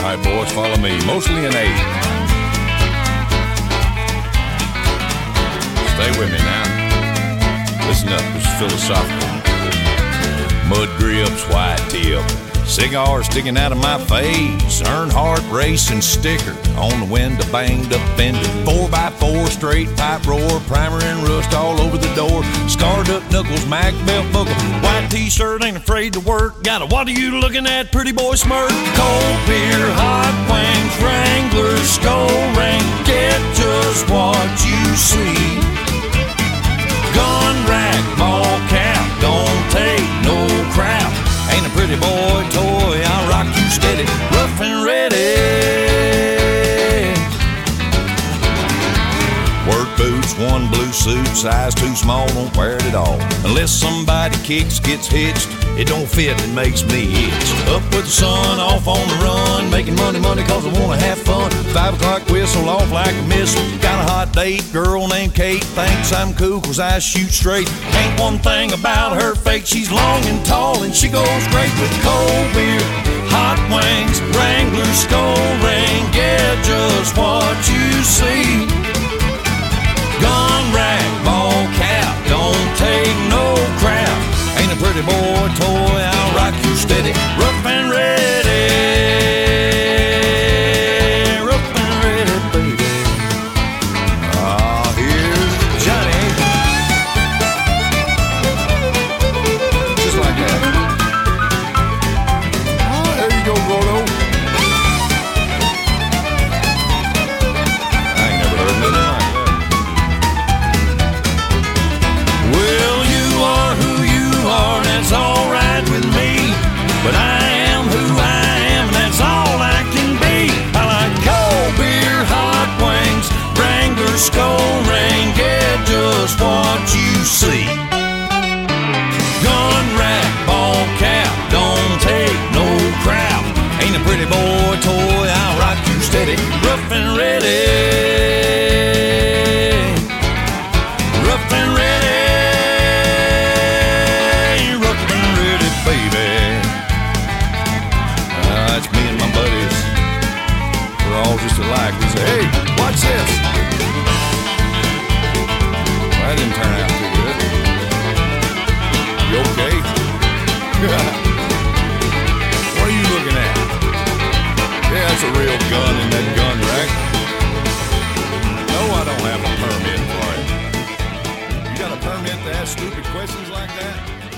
right, boys, follow me. Mostly in A. Stay with me now. Listen up, this is philosophical. Mud grips, white tip, cigar sticking out of my face, Earnhardt racing sticker on the window, banged up fender, 4x4 straight pipe roar, primer and rust all over the door, scarred up knuckles, Mac belt buckle, white t-shirt, ain't afraid to work, got a what are you looking at, pretty boy smirk, cold beer, hot wings, Wrangler, skull ring, get just what you see, gun rack, ball cap, don't take no crap, ain't a pretty boy toy, I'll rock you steady, rough and ready. Work boots, one blue suit, size too small, don't wear it at all. Unless somebody kicks, gets hitched, it don't fit, it makes me itch. Up with the sun, off on the run, making money cause I wanna have fun. 5 o'clock whistle, off like a missile. Got a hot date, girl named Kate, thinks I'm cool cause I shoot straight. Ain't one thing about her fake, she's long and tall and she goes great with cold beer, hot wings, Wrangler, skull ring, get just what you see. Gun rack, ball cap, don't take no crap. Ain't a pretty boy toy, I'll rock you steady, rough and ready. Rough and ready, baby. Ah, here's Johnny. Just like that. Oh, there you go, Gordo. I ain't never heard nothing like that. Well, you are who you are, that's alright with me. But I am who I am, and that's all I can be. I like cold beer, hot wings, Wrangler, skull ring, get just what you see. Gun rack, ball cap, don't take no crap. Ain't a pretty boy toy, I'll rock you steady, rough and ready. Rough and ready. It's me and my buddies. We're all just alike. We say, hey, watch this. Well, that didn't turn out too good. You okay? What are you looking at? Yeah, that's a real gun in that gun rack. No, I don't have a permit for it. You got a permit to ask stupid questions like that?